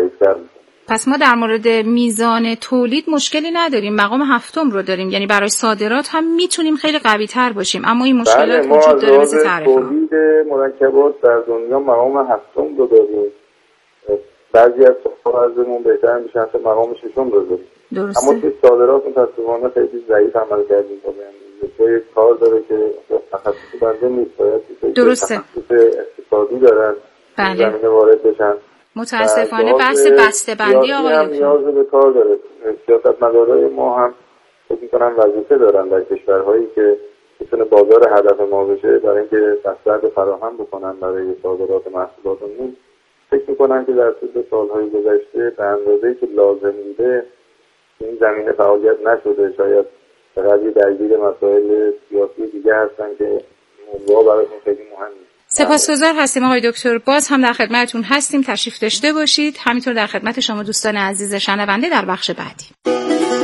ضعیف‌تر میشه. پس ما در مورد میزان تولید مشکلی نداریم، مقام هفتم رو داریم، یعنی برای صادرات هم میتونیم خیلی قوی تر باشیم، اما این مشکلات وجود داره مثل تعرفه. تولید مرکبات در دنیا مقام هفتم رو داریم، بعضی از کشورمون بهتر میشن تا مقام ششم رو داریم. درسته. اما که صادرات متأسفانه خیلی ضعیف عمل کردیم تا به کار داره که تخصص بنده نیست، باید درسته. تخصص اقتصادی دارن زمینه وارد بشن. متاسفانه بحث بسته‌بندی آقای دکتر نیاز به کار داره. سیاستمدارای ما هم فکر می‌کنم وظیفه دارن در کشورهایی که بتونه بازار هدف ما بشه برای اینکه بسته‌بندی فراهم بکنن برای صادرات محصولاتمون. فکر می‌کنم که در طول سال‌های گذشته به اندازه‌ای که لازم بوده این زمینه فعالیت نشده. شاید فقط درگیر مسائل سیاسی دیگه هستن که موضوع براشون خیلی مهم نیست. سپاسگزار هستیم آقای دکتر، باز هم در خدمتتون هستیم، تشریف داشته باشید. همینطور در خدمت شما دوستان عزیز شنونده در بخش بعدی.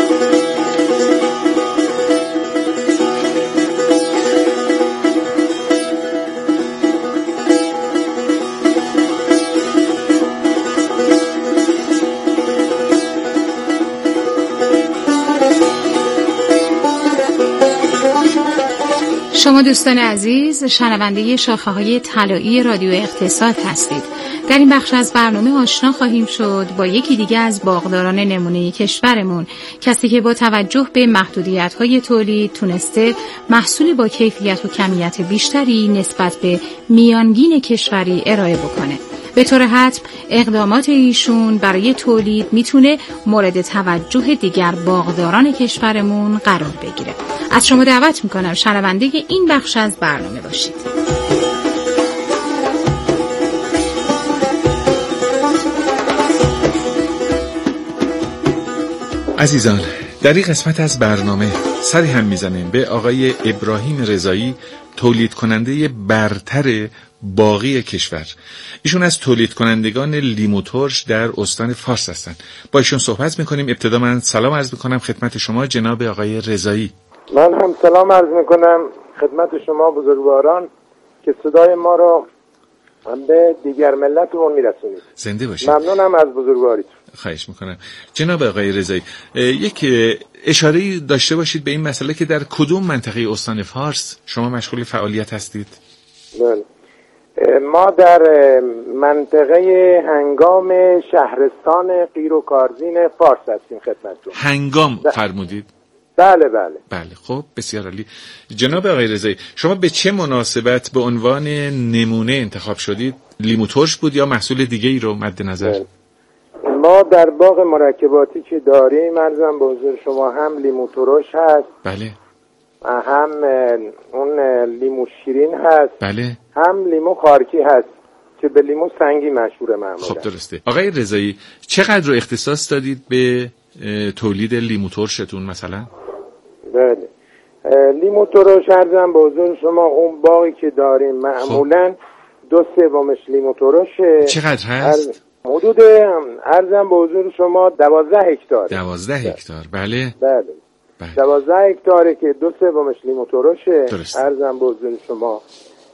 شما دوستان عزیز شنونده شاخه‌های طلایی رادیو اقتصاد هستید. در این بخش از برنامه آشنا خواهیم شد با یکی دیگه از باغداران نمونه کشورمون، کسی که با توجه به محدودیت‌های تولید تونسته محصولی با کیفیت و کمیت بیشتری نسبت به میانگین کشوری ارائه بکنه. به طور حتم اقدامات ایشون برای تولید میتونه مورد توجه دیگر باغداران کشورمون قرار بگیره. از شما دعوت میکنم شنونده این بخش از برنامه باشید. عزیزان، در این قسمت از برنامه سری هم میزنیم به آقای ابراهیم رضایی، تولید کننده برتر باغی کشور. ایشون از تولید کنندگان لیمو ترش در استان فارس هستند. با ایشون صحبت میکنیم. ابتدا من سلام عرض میکنم خدمت شما جناب آقای رضایی. من هم سلام عرض میکنم خدمت شما بزرگواران که صدای ما رو به دیگر ملتمون میرسونید. زنده باشید. ممنونم از بزرگواریتون. خواهش میکنم. جناب آقای رضایی، یک اشاره‌ای داشته باشید به این مسئله که در کدوم منطقه استان فارس شما مشغول فعالیت هستید؟ بله. ما در منطقه هنگام شهرستان قیر و کارزین فارس هستیم خدمتتون. هنگام فرمودید؟ بله بله. بله، خب بسیار عالی. جناب آقای رضایی، شما به چه مناسبت به عنوان نمونه انتخاب شدید؟ لیمو ترش بود یا محصول دیگه ای رو مد نظر؟ بله. ما در باغ مرکباتی که داریم عرضم به حضور شما هم لیمو ترش هست. بله. هم اون لیمو شیرین هست. بله. هم لیمو خارکی هست که به لیمو سنگی مشهوره معمولا. خب درسته. آقای رضایی، چقدر رو اختصاص دادید به تولید لیمو ترشتون مثلا؟ بله. لیمو ترش عرضم به حضور شما اون باغی که داریم معمولا 2/3 لیمو ترشه. چقدر هست؟ حدود عرضم به حضور شما 12 هکتار. 12 هکتار. بله. بله. 12 هکتاره که 2/3 لیمو ترشه. عرضم به حضور شما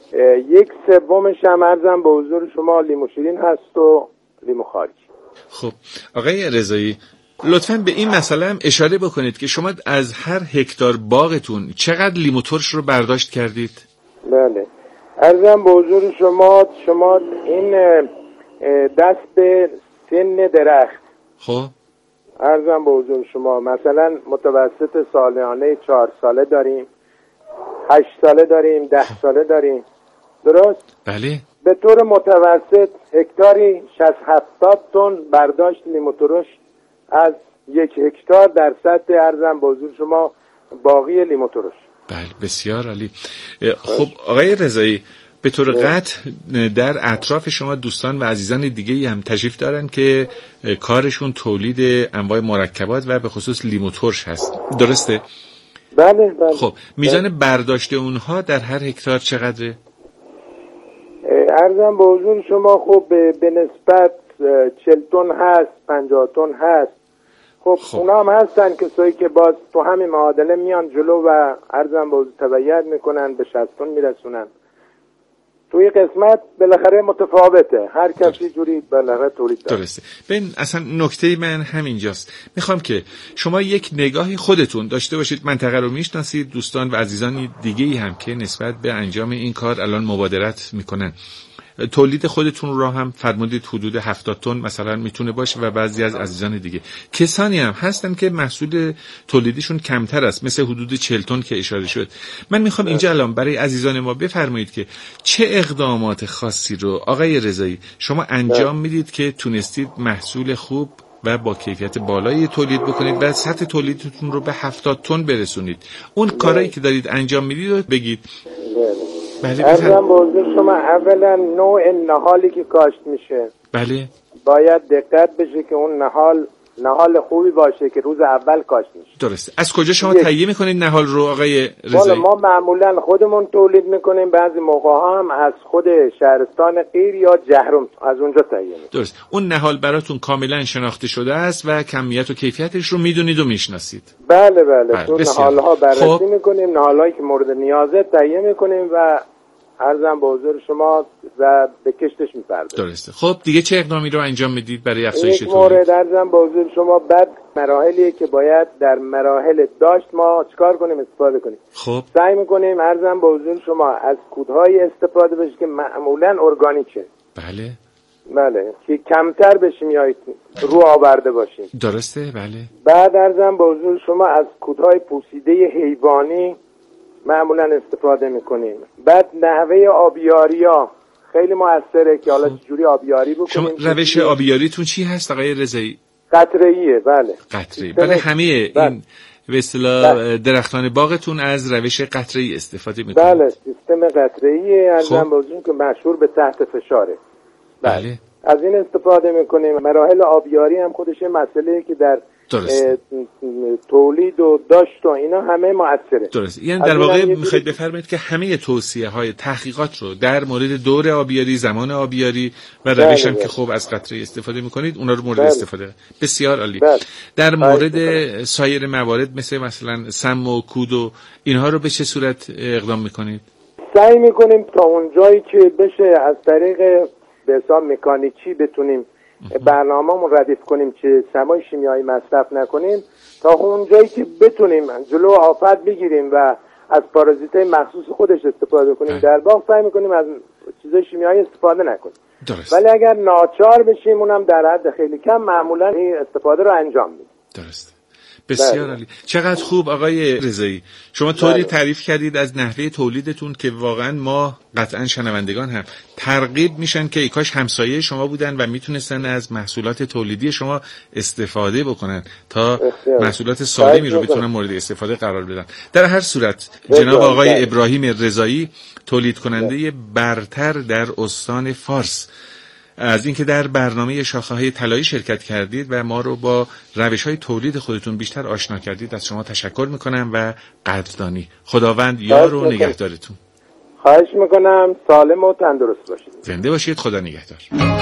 1/3 هم عرضم به حضور شما لیمو شیرین هست و لیمو خارکی. خب آقای رضایی، لطفاً به این مسئله هم اشاره بکنید که شما از هر هکتار باغتون چقدر لیمو ترش رو برداشت کردید؟ بله. عرضم به حضور شما این دست به سن درخت. خب عرضم به حضور شما مثلا متوسط سالانه 4 ساله داریم، 8 ساله داریم، 10 ساله داریم. درست؟ بله. به طور متوسط هکتاری 60-70 تن برداشت لیمو ترش از 1 هکتار در سطح عرضم به حضور شما باغی لیمو ترش. بله بسیار عالی. خب آقای رضایی، به طور قطع در اطراف شما دوستان و عزیزان دیگه هم تشریف دارن که کارشون تولید انواع مرکبات و به خصوص لیمو ترش هست، درسته؟ بله بله. خب میزان برداشت اونها در هر هکتار چقدره؟ عرضم به حضور شما خب به نسبت 40 تن هست، 50 تن هست. خب اونا هم هستن کسایی که باز تو همین معادله میان جلو و عرضم به حضور تبعیت میکنن به 60 تن میرسونن. توی قسمت بالاخره متفاوته، هر کسی جوری بالاخره تولید داره. درسته. ببین اصلا نکته من همینجاست، میخوام که شما یک نگاهی خودتون داشته باشید، منطقه رو میشناسید، دوستان و عزیزان دیگه‌ای هم که نسبت به انجام این کار الان مبادرت میکنن، تولید خودتون را هم فرمودید حدود 70 تن مثلا میتونه باشه و بعضی از عزیزان دیگه کسانی هم هستن که محصول تولیدیشون کمتر است، مثل حدود 40 تن که اشاره شد. من میخوام اینجا الان برای عزیزان ما بفرمایید که چه اقدامات خاصی رو آقای رضایی شما انجام میدید که تونستید محصول خوب و با کیفیت بالایی تولید بکنید و سطح تولیدتون رو به 70 تن برسونید. اون کارهایی که دارید انجام میدید رو بگید. بله. ارزم به حضور شما اولا نوع نهالی که کاشت میشه، بله، باید دقت بشه که اون نهال خوبی باشه که روز اول کاشت میشه. درسته. از کجا شما تهیه میکنید نهال رو آقای رضایی؟ ما معمولا خودمون تولید میکنیم، بعضی موقع هم از خود شهرستان قیر یا جهرم از اونجا تهیه میکنیم. درست. اون نهال براتون کاملا شناخته شده است و کمیت و کیفیتش رو میدونید و میشناسید. بله. تو نهال‌ها بررسی میکنیم، نهال‌هایی که مورد نیازه تهیه میکنیم و عرضم به حضور شما و به کشتش می‌پردازیم. درسته. خب دیگه چه اقدامی رو انجام میدید برای افزایش تولید؟ یک مورد عرضم به حضور شما بعد مراحلی که باید در مراحل داشت ما چیکار کنیم استفاده کنیم. خب سعی می‌کنیم عرضم به حضور شما از کودهای استفاده بشه که معمولاً ارگانیکه. بله که کمتر بشیم یا رو آورده باشیم. درسته. بله. بعد عرضم به حضور شما از کودهای پوسیده حیوانی معمولا استفاده میکنیم. بعد نحوه آبیاری‌ها خیلی موثره که حالا چجوری آبیاری بکنیم. شما روش آبیاریتون چی هست آقای رضایی؟ قطره‌ایه. بله. قطره‌ای. برای همه این به اصطلاح درختان باغتون از روش قطره‌ای استفاده میکنید؟ بله، سیستم قطره‌ایه ارزم به حضور که مشهور به تحت فشاره. بله. از این استفاده میکنیم. مراحل آبیاری هم خودش مسئله که در تولید و داشت و اینا همه مؤثره. درست. یعنی در واقع میخواید بفرمایید که همه توصیه‌های تحقیقات رو در مورد دور آبیاری، زمان آبیاری و روش هم که خوب از قطره استفاده میکنید اونا رو مورد استفاده. بسیار عالی. در مورد سایر موارد مثلا سم و کود و اینها رو به چه صورت اقدام میکنید؟ سعی میکنیم تا اون جایی که بشه از طریق به حساب مکانیکی بتونیم برنامه‌مون ردیف کنیم که سمای شیمیایی مصرف نکنیم، تا اون جایی که بتونیم جلو آفت بگیریم و از پارازیت‌های مخصوص خودش استفاده کنیم. در باغ سعی می‌کنیم از چیزای شیمیایی استفاده نکنیم. درست. ولی اگر ناچار بشیم اونم در حد خیلی کم معمولا این استفاده رو انجام میدیم. درست. بسیار عالی. چقدر خوب آقای رضایی. شما طوری تعریف کردید از نحوه تولیدتون که واقعا ما قطعا شنوندگان هم ترغیب میشن که ای کاش همسایه شما بودن و میتونستن از محصولات تولیدی شما استفاده بکنن تا محصولات سالمی رو بتونن مورد استفاده قرار بدن. در هر صورت جناب آقای ابراهیم رضایی، تولید کننده برتر در استان فارس، از اینکه در برنامه شاخه‌های طلایی شرکت کردید و ما رو با روش‌های تولید خودتون بیشتر آشنا کردید، از شما تشکر میکنم و قدردانی. خداوند یار و نگهدارتون. خواهش میکنم. سالم و تندرست باشید. زنده باشید. خدا نگهدار.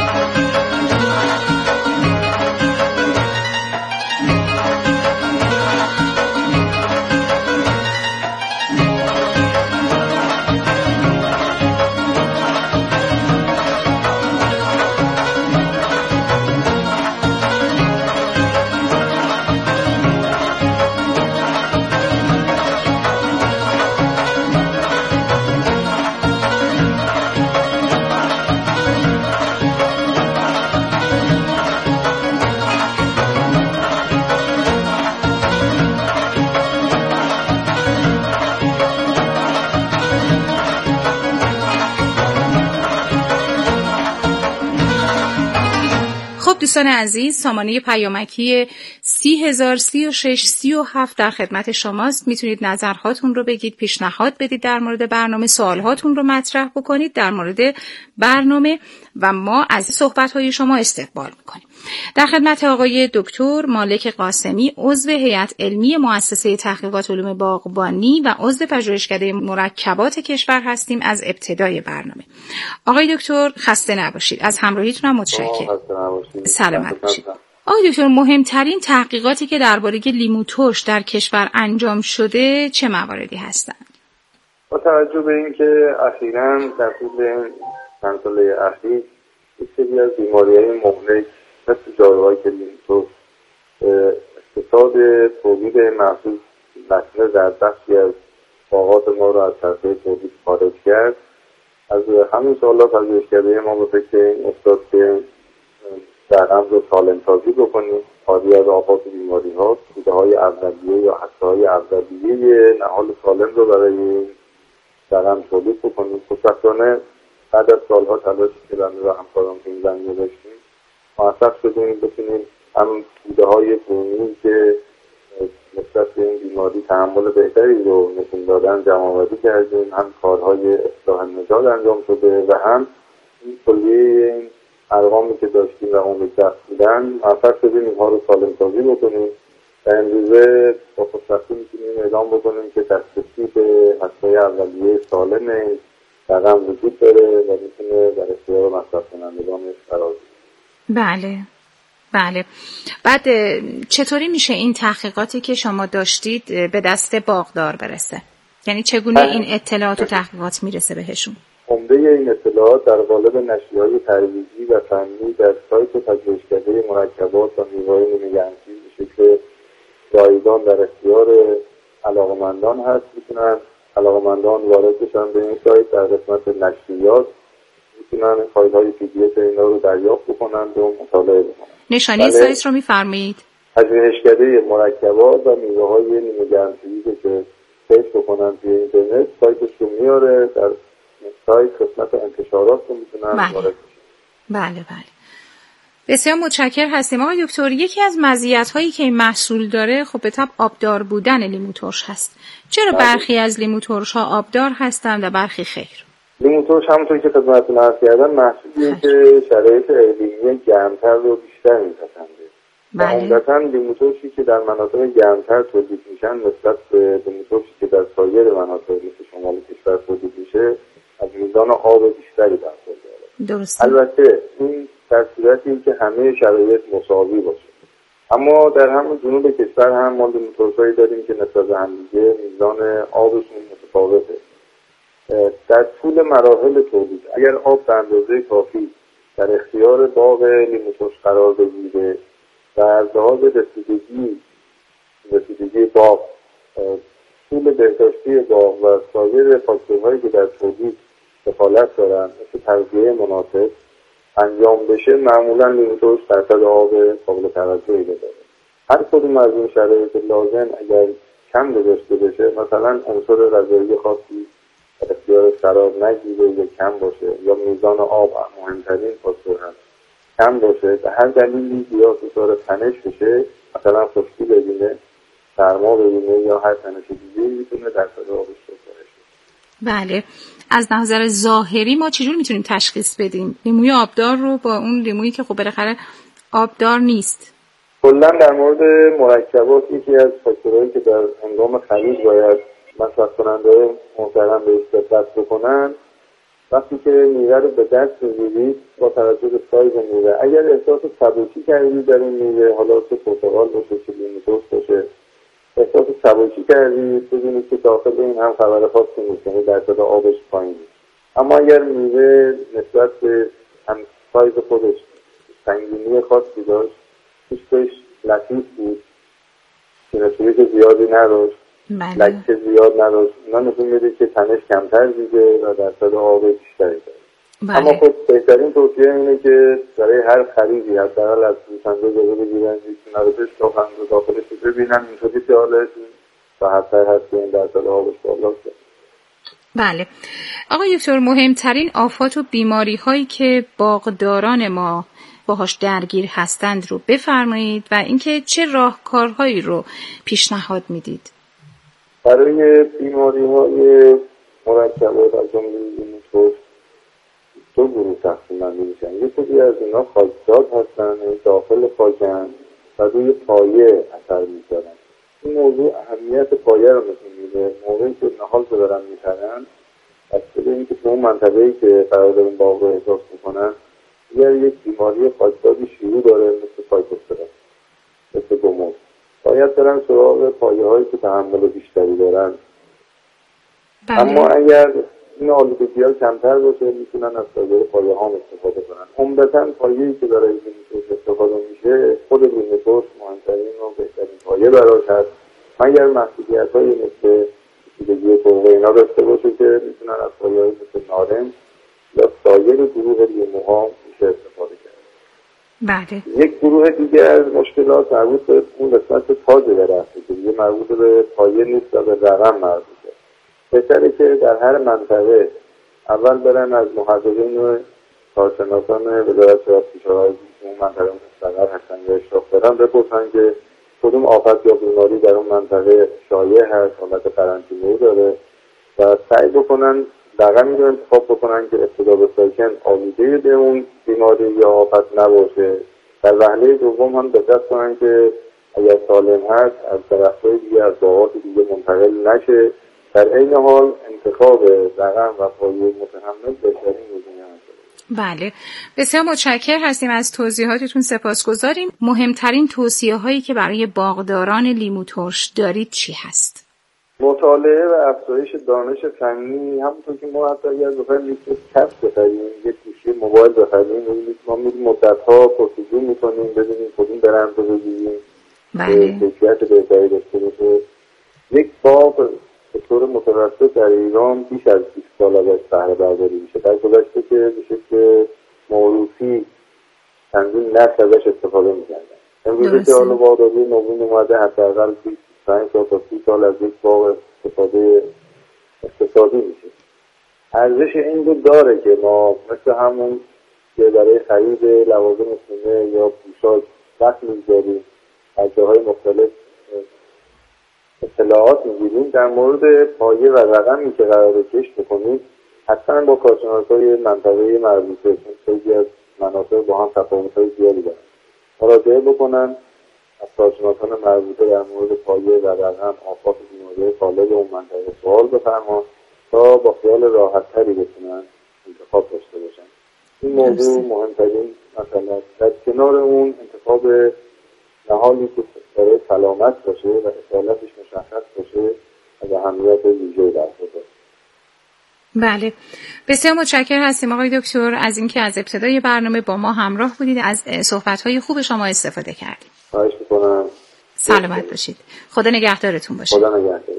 دوستان عزیز، سامانه پیامکی 30,036,37 در خدمت شماست. میتونید نظرهاتون رو بگید، پیشنهاد بدید در مورد برنامه، سوالهاتون رو مطرح بکنید در مورد برنامه و ما از صحبت‌های شما استقبال میکنیم. در خدمت آقای دکتر مالک قاسمی، عضو هیئت علمی مؤسسه تحقیقات علوم باغبانی و عضو پژوهشکده مرکبات کشور هستیم از ابتدای برنامه. آقای دکتر خسته نباشید. از همراهیتون هم متشکرم. سلامت باشید. آقای دکتر، مهمترین تحقیقاتی که درباره لیمو ترش در کشور انجام شده چه مواردی هستند؟ با توجه به اینکه اخیراً در طول چند ساله اخیر یک سری از بیماری‌های مهلک مثل جاروهای کلینیتوس اقتصاد تولید محصول نسل در بخشی از باغات ما را از سطح تولید خارج کرد. از همین سال‌ها پژوهشگرای ما به فکر این افتاد که درهم رو سالم‌سازی بکنیم، خالی از آفات بیماری‌ها، توده‌های اولیه یا هسته‌های اولیه نهال سالم رو برای درهم تولید بکنیم. خوشبختانه بعد از سال‌ها تلاشی که بنده و همکاران تو این زمینه داشتیم موفق شدیم بتونیم هم توده‌های بومی که نسبت به این بیماری تحمل بهتری رو نشون دادن جمع‌آوری کردیم، هم کارهای اصلاح نژاد انجام شده و هم این کلیه این ارقامی که داشتیم و اون دست بودن موفق شدیم اینها رو سالم سازی بکنیم و امروزه با خوشبختی میتونیم اعلام بکنیم که دسترسی به هسته‌های اولیه سالم درهم وجود داره و میتونه در اختیار مصرف کنندگانش قرار بگیره. بله بله. بعد چطوری میشه این تحقیقاتی که شما داشتید به دست باغدار برسه؟ یعنی چگونه این اطلاعات و تحقیقات میرسه بهشون؟ عمده این اطلاعات در قالب نشریه‌های ترویجی و فنی در سایت پژوهشکده مرکبات و میوه‌های نیمه‌گرمسیر به شکل رایگان در اختیار علاقه‌مندان هست. میتونن علاقه‌مندان وارد بشن به این سایت، در قسمت نشریات میتونن فایل‌های PDF اینا رو دریافت بکنن و مطالعه بکنن. نشانی سایت رو میفرمایید؟ پژوهشکده مرکبات و میوه‌های نیمه‌گرمسیری که سرچ بکنن توی اینترنت سایتش رو میاره، در سایت قسمت انتشارات رو میتونن وارد بشن. بله بله. بسیار متشکر هستیم آقای دکتر. یکی از مزیت‌هایی که این محصول داره خب به طبع آبدار بودن لیمو ترش هست. چرا برخی از لیمو ترش‌ها آبدار هستند و برخی خیر؟ لیمو ترش همونطور که خدمتتون عرض کردم محصولیه که شرایط اقلیمی گرمتر رو بیشتر میپسنده. و عمدتاً لیمو ترشی که در مناطق گرمتر تولید میشن نسبت به لیمو ترشی که در سایر مناطق مثل شمال کشور تولید میشه از میزان آب بیشتری برخورداره. درسته. البته این در صورتی که همه شرایط مساوی باشه. اما در همون جنوب کشور هم ما لیمو ترشایی داریم که نسبت به همدیگه میزان آبشون متفاوته. در طول مراحل تولید اگر آب به اندازه کافی در اختیار باغ لیمو ترش قرار بگیره و از لحاظ رسیدگی باغ، طول بهداشتی باغ و سایر فاکتورهایی که در تولید دخالت دارن مثل تغذیه مناسب انجام بشه، معمولا لیمو ترش درصد آب قابل توجهی داره. هر کدوم از این شرایط لازم اگر کم گذاشته بشه، مثلا عنصر غذایی خاصی در اختیار قرار نگیره یا کم باشه یا میزان آب مهمترین فاکتور هست کم باشه، به هر دلیلی یا دچار تنش بشه، مثلا خشکی ببینه، سرما ببینه یا هر تنش دیگه‌ای میتونه درصد آبش کاهش بده. بله. از نظر ظاهری ما چجور میتونیم تشخیص بدیم لیموی آبدار رو با اون لیمویی که خب بالاخره آبدار نیست؟ کلا در مورد مرکبات یکی از فاکتورهایی که در هنگام خرید باید مصرف کننده محترم بهش دقت بکنن، وقتی که میوه رو به دست میگیرید با توجه به سایز میوه، اگر احساس سبکی کردید در این میوه، حالا چه پرتقال باشه چه لیمو ترش باشه، احساس سبکی کردید، بدونید که داخل این هم خبر خاصی نیست، یعنی درصد آبش پایینه. اما اگر میوه نسبت به هم سایز خودش سنگینی خاصی داشت، پوستش لطیف بود، سینوسوریت زیادی نداشت، لکه زیاد نداشت، اینا نشون میده که تنش کمتر دیده و درصد آب بیشتری داره. اما خب بهترین توصیه اینه که برای هر خریدی حداقل از فروشنده اجازه بگیرن یک نردش تاخن رو داخلش رو ببینن، اینطوری خیالشون راحت‌تر هست که این درصد آبش بالا شه. بله. آقای دکتر، مهمترین آفات و بیماری هایی که باغداران ما باهاش درگیر هستند رو بفرمایید و اینکه چه راهکارهایی رو پیشنهاد میدید؟ برای بیماری‌های مرکبات از جمله لیمو ترش دو گروه تقسیم بندی میشن. یک سری از اینا خاکزاد هستن، داخل خاکن و روی پایه اثر میذارن. این موضوع اهمیت پایه رو نشون میده. موقعی که نهال رو دارن میخرن، بسته به اینکه تو اون منطقه‌ای که قرار دارن باغ رو احساس میکنن اگر یک بیماری خاکزادی شیوع داره مثل فایتوپترا، مثل گوموس، باید برن سراغ پایه‌هایی که تحمل بیشتری دارن. اما اگر این آلودگی‌ها کمتر باشه میتونن از سایر پایه‌ها استفاده کنن. عمدتاً پایه‌ای که برای لیموترش استفاده میشه خود لیموترش مهمترین و بهترین پایه براش هست، مگر محدودیت‌هایی مثل پیچیدگی طوق اینا داشته باشه که میتونن از پایه‌های مثل نارنج یا سایر گروه لیموها میشه استفاده کرد. بله. یک گروه دیگه از مشکلات مربوط به اون قسمت تاج درخته که دیگه مربوط به پایه نیست و به رقم مربوطه. بهتره که در هر منطقه اول برن از محققین و کارشناسان وزارت صحت کشاورزی اون منطقه مستقر هستن یا اشراف دارن بپرسن که کدوم آفت یا بیماری در اون منطقه شایع هست، حالت قرنطینه‌ای داره و سعی بکنن رقمی رو انتخاب بکنن که ابتدا به ساکن آلوده به اون بیماری یا آفت نباشه. در وهله دوم هم دقت کنن که اگر سالم هست از درخت‌های دیگه از باغات دیگه منتقل نشه. در این حال انتخاب رقم و پایه متحمل بهترین گزینه هست. بله، بسیار متشکر هستیم از توضیحاتتون، سپاسگزاریم. مهمترین توصیه هایی که برای باغداران لیمو ترش دارید چی هست؟ مطالعه و افزایش دانش فنی. همونطور که ما حتی اگر بخوایم یک کفش بخریم، یک گوشی موبایل بخریم، ما میریم مدت‌ها پرسجو می‌کنیم ببینیم کدوم برند رو بگیریم که کیفیت بهتری داشته باشه. یک باغ به طور متوسط در ایران بیش از 20 سال ازش بهره برداری میشه. در گذشته که به شکل موروثی چندین نسل ازش استفاده می‌کردن. امروزه که حالا باغداری نوین اومده حداقل 25 سال تا 30 سال از یک باغ استفاده اقتصادی میشه. ارزش این رو داره که ما مثل همون که برای خرید لوازم خونه یا پوشاک وقت می‌گذاریم، از جاهای مختلف اطلاعات میگیریم، در مورد پایه و رقمی که قراره کشت بکنیم حتما با کارشناسای منطقه مربوطه، چون خیلی از مناطق با هم تفاوت‌های زیادی دارن، مراجعه بکنن از کارشناسان مربوطه در مورد پایه و رقم آفات بیماری طالب اون منطقه سوال بفرمان تا با خیال راحت‌تری بتونن انتخاب داشته باشن. این موضوع مهمترین مثلا در کنار اون انتخاب نهالی که برای سلامت باشه و اصالتش مشخص باشه از اهمیت ویژه‌ای برخورداره. بله، بسیار متشکر هستیم آقای دکتر از اینکه از ابتدای برنامه با ما همراه بودید، از صحبت‌های خوب شما استفاده کردیم. خواهش می‌کنم. سلامت باشید. خدا نگهدارتون باشه. خدا نگهدار.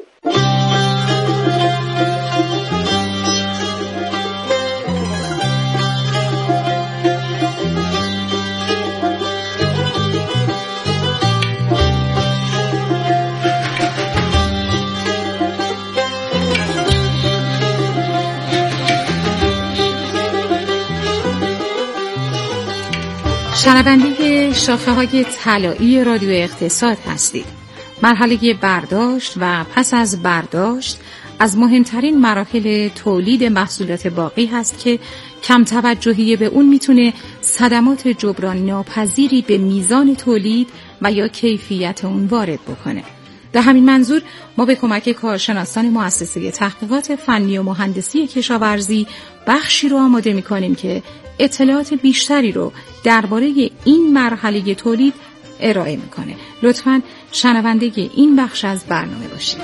شنونده شاخه‌های طلایی رادیو اقتصاد هستید. مرحله برداشت و پس از برداشت از مهمترین مراحل تولید محصولات باقی هست که کم توجهی به اون میتونه صدمات جبران ناپذیری به میزان تولید و یا کیفیت اون وارد بکنه. در همین منظور ما به کمک کارشناسان مؤسسه تحقیقات فنی و مهندسی کشاورزی بخشی رو آماده می‌کنیم که اطلاعات بیشتری رو درباره این مرحله تولید ارائه می‌کنه. لطفاً شنونده این بخش از برنامه باشید.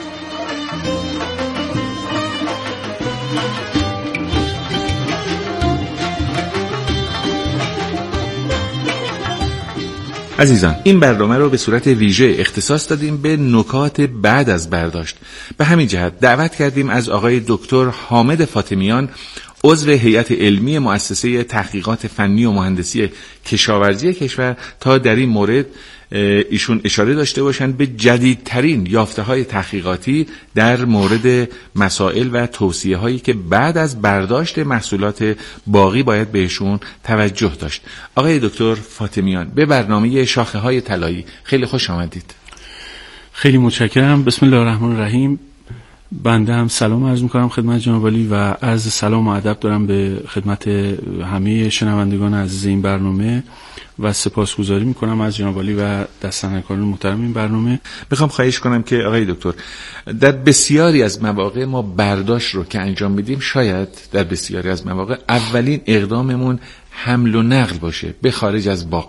عزیزان، این برنامه رو به صورت ویژه اختصاص دادیم به نکات بعد از برداشت. به همین جهت دعوت کردیم از آقای دکتر حامد فاطمیان، عضو هیئت علمی مؤسسه تحقیقات فنی و مهندسی کشاورزی کشور، تا در این مورد ایشون اشاره داشته باشند به جدیدترین یافته‌های تحقیقاتی در مورد مسائل و توصیه‌هایی که بعد از برداشت محصولات باقی باید بهشون توجه داشت. آقای دکتر فاطمیان، به برنامه شاخه‌های طلایی خیلی خوش آمدید. خیلی متشکرم. بسم الله الرحمن الرحیم. بنده هم سلام عرض می‌کنم خدمت جناب عالی و عرض سلام و ادب دارم به خدمت همه شنوندگان عزیز این برنامه و سپاسگزاری می‌کنم از جناب عالی و دستندرکاران محترم این برنامه. میخوام خواهش کنم که آقای دکتر، در بسیاری از مواقع ما برداشت رو که انجام میدیم شاید در بسیاری از مواقع اولین اقداممون حمل و نقل باشه به خارج از باغ.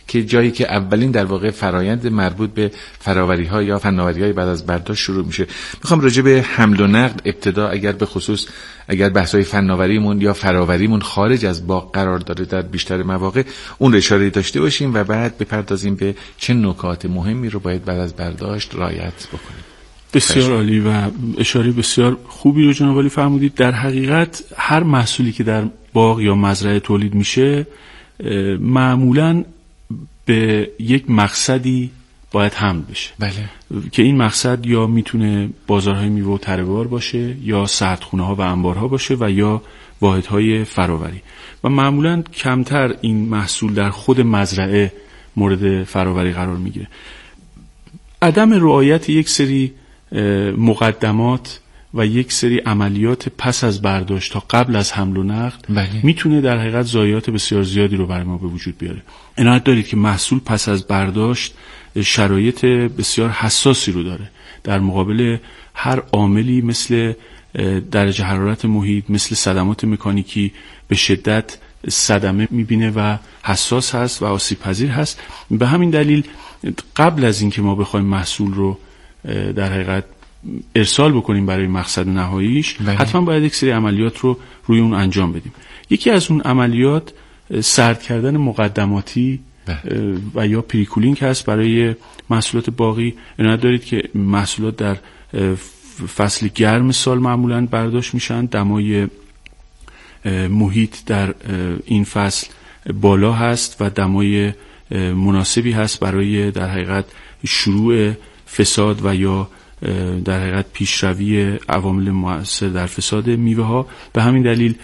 که جایی که اولین در واقع فرایند مربوط به فراوری‌ها یا فناوری‌های بعد از برداشت شروع میشه. میخوام راجع به حمل و نقل ابتدا اگر بحث‌های فناوریمون یا فراوریمون خارج از باغ قرار داره در بیشتر مواقع اون اشاره داشته باشیم و بعد بپردازیم به چه نکات مهمی رو باید بعد از برداشت رعایت بکنیم. بسیار عالی و اشاره بسیار خوبی رو جناب عالی فرمودید. در حقیقت هر محصولی که در باغ یا مزرعه تولید میشه معمولاً به یک مقصدی باید حمل بشه. بله. که این مقصد یا میتونه بازارهای میوه و تره‌بار باشه یا سردخونه‌ها و انبارها باشه و یا واحدهای فراوری و معمولاً کمتر این محصول در خود مزرعه مورد فراوری قرار میگیره. عدم رعایت یک سری مقدمات و یک سری عملیات پس از برداشت تا قبل از حمل و نقل میتونه در حقیقت ضایعات بسیار زیادی رو برای ما به وجود بیاره. عنایت دارید که محصول پس از برداشت شرایط بسیار حساسی رو داره در مقابل هر عاملی مثل درجه حرارت محیط، مثل صدمات مکانیکی به شدت صدمه میبینه و حساس هست و آسیب پذیر هست. به همین دلیل قبل از اینکه ما بخوایم محصول رو در حقیقت ارسال بکنیم برای مقصد نهاییش حتما باید یک سری عملیات رو روی اون انجام بدیم. یکی از اون عملیات سرد کردن مقدماتی و یا پریکولینگ هست برای محصولات باغی. عنایت دارید که محصولات در فصل گرم سال معمولاً برداشت میشن. دمای محیط در این فصل بالا هست و دمای مناسبی هست برای در حقیقت شروع فساد و یا در حقیقت پیشروی عوامل مؤثر در فساد میوه ها. به همین دلیل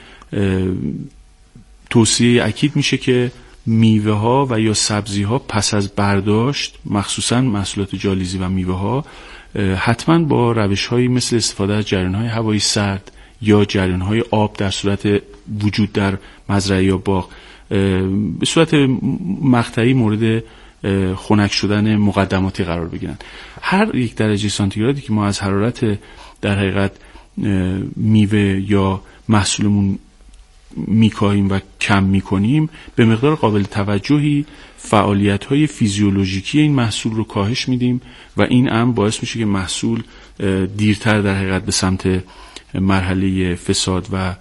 توصیه اکید میشه که میوه ها و یا سبزی ها پس از برداشت، مخصوصا محصولات جالیزی و میوه ها، حتما با روش هایی مثل استفاده از جریان های هوایی سرد یا جریان های آب در صورت وجود در مزرعه یا باغ به صورت مقطعی مورد خنک شدن مقدماتی قرار بگیرن. هر 1 درجه سانتیگرادی که ما از حرارت در حقیقت میوه یا محصولمون میکاهیم و کم میکنیم به مقدار قابل توجهی فعالیت‌های فیزیولوژیکی این محصول رو کاهش میدیم و این امر باعث میشه که محصول دیرتر در حقیقت به سمت مرحله فساد و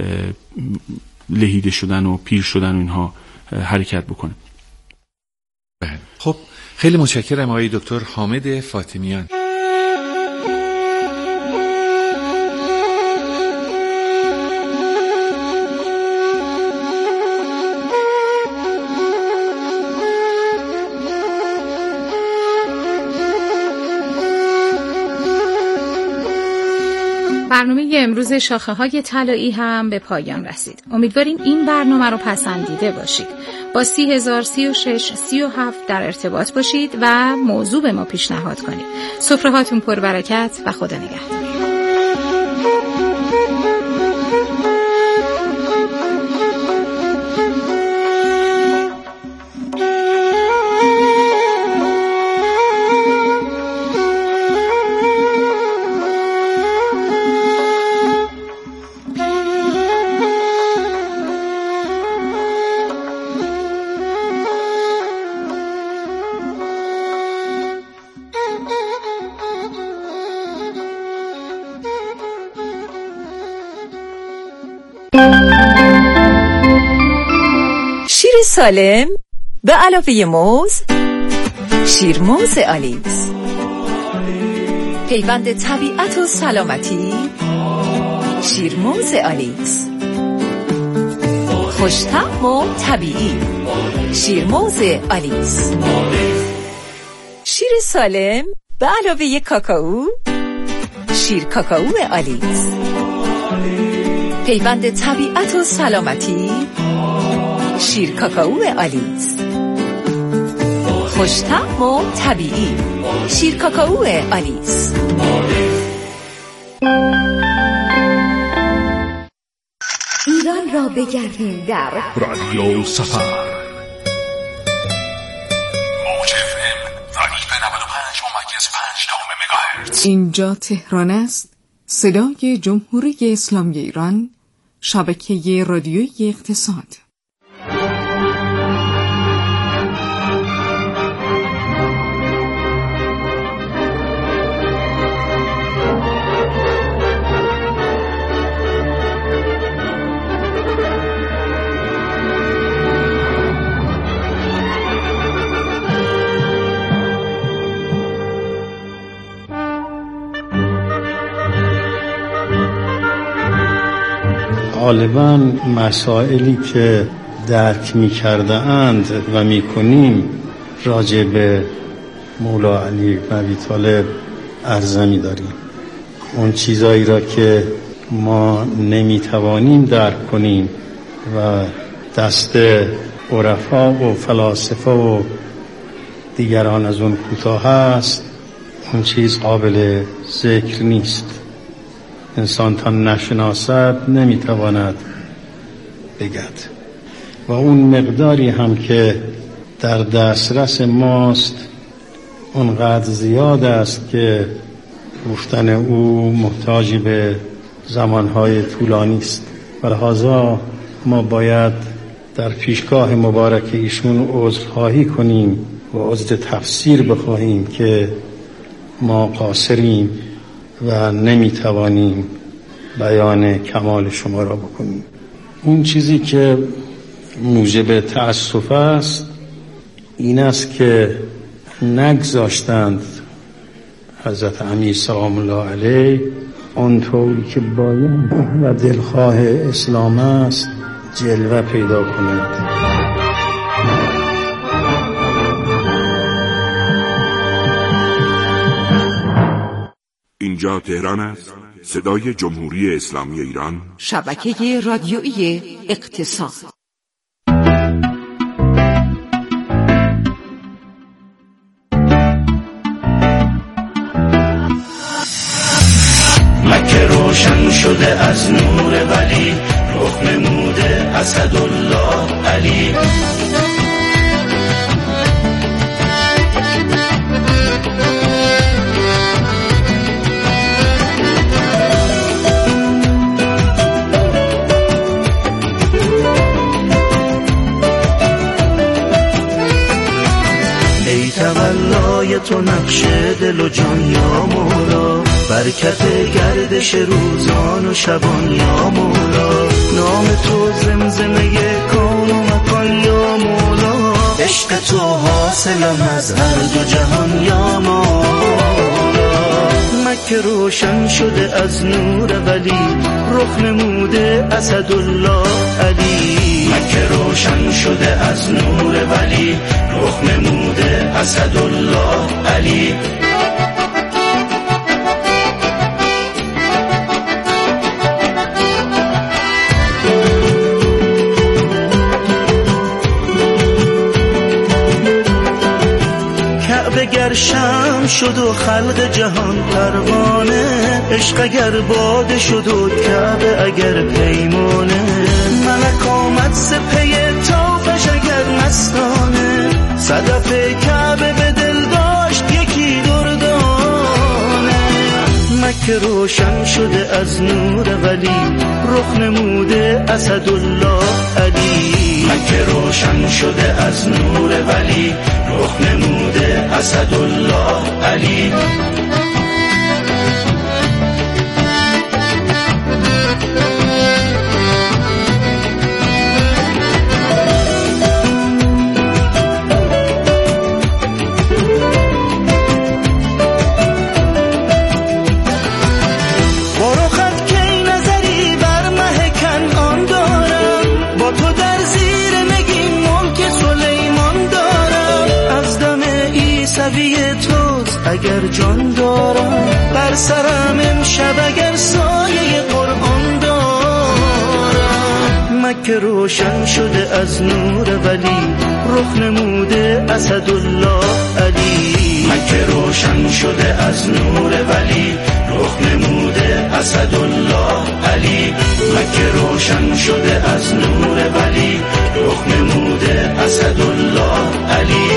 لهیده شدن و پیر شدن و اینها حرکت بکنه. خب خیلی متشکرم آقای دکتر حامد فاطمیان. برنامه امروز شاخه‌های طلایی هم به پایان رسید. امیدواریم این برنامه رو پسندیده باشید. با 30,036 37 در ارتباط باشید و موضوع به ما پیشنهاد کنید. سفره‌هاتون پر برکت و خدا نگهدار. شیر سالم به علاوه موز، شیرموز آلیس، پیوند طبیعت و سلامتی، شیرموز آلیس، خوش‌طعم و طبیعی، شیرموز آلیس. شیر سالم به علاوه کاکائو، شیر کاکائو آلیس، پیوند طبیعت و سلامتی، شیر کاکائو آلیس، خوش‌طعم و طبیعی، شیر کاکائو آلیس. ایران را بگردیم در رادیو سفر موج FM ضعیف 95.5 مگاهرتز. اینجا تهران است، صدای جمهوری اسلامی ایران، شبکه رادیویی اقتصاد. غالباً مسائلی که درک می کرده اند و می کنیم راجع به مولا علی بن ابی طالب عرضه می داریم. اون چیزایی را که ما نمی توانیم درک کنیم و دست عرفا و فلاسفه و دیگران از اون کوتاه است، اون چیز قابل ذکر نیست. انسان تا نشناسد نمیتواند بگد و اون مقداری هم که در دسترس ماست اونقدر زیاد است که گفتن او محتاج به زمانهای طولانی است. لذا ما باید در پیشگاه مبارک ایشون عذرخواهی کنیم و عذر تفسیر بخواهیم که ما قاصریم و نمیتوانیم بیان کمال شما را بکنیم. اون چیزی که موجب تأسف است این است که نگذاشتند حضرت امیر سلام الله علیه آنطوری که باید و دلخواه اسلام است جلوه پیدا کند. اینجا تهران است، صدای جمهوری اسلامی ایران، شبکه رادیویی اقتصاد. مکه روشن شده از نور ولی، رخ نموده اسدالله علی. ای تولای تو نقش دل و جان یا مولا، برکت گردش روزان و شبان یا مولا. نام تو زمزمه کون و مکان یا مولا، عشق تو حاصلم از هر دو جهان یا مولا. مکه روشن شده از نور ولی، رخ نموده اسدالله علی. مکه روشن شده از نور ولی، رخ نموده اسدالله علی. گر شم شد و خلق جهان پروانه، عشق اگر باده شد و کعبه اگر پیمانه. ملک آمد سپه طافش اگر مستانه، صدف کعبه به دل داشت یکی دردانه. مکه روشن شده از نور ولی، رخ نموده اسدالله علی. مکه روشن شده از نور ولی، رخ نموده اسدالله علی. اگر جان دارم بر سرم امشب، اگر سایه قرآن دارم. مکه روشن شده از نور ولی، رخ نموده اسدالله علی. مکه روشن شده از نور ولی، رخ نموده اسدالله علی. مکه روشن شده از نور ولی، رخ نموده اسدالله علی.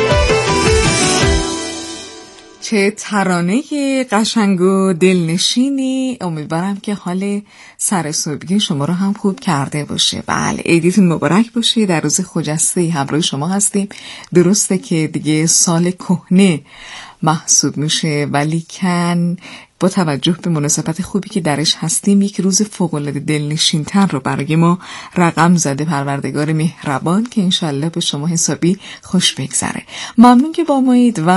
چه ترانه قشنگ و دلنشینی. امیدوارم که حال سر صبحی شما رو هم خوب کرده باشه. بله، عیدتون مبارک باشه. در روز خجسته همراه شما هستیم. درسته که دیگه سال کهنه محسوب میشه، ولی کن با توجه به مناسبت خوبی که درش هستیم یک روز فوق‌العاده دلنشین‌تر رو برای ما رقم زده پروردگار مهربان که انشالله به شما حسابی خوش بگذره. ممنون که با مایید و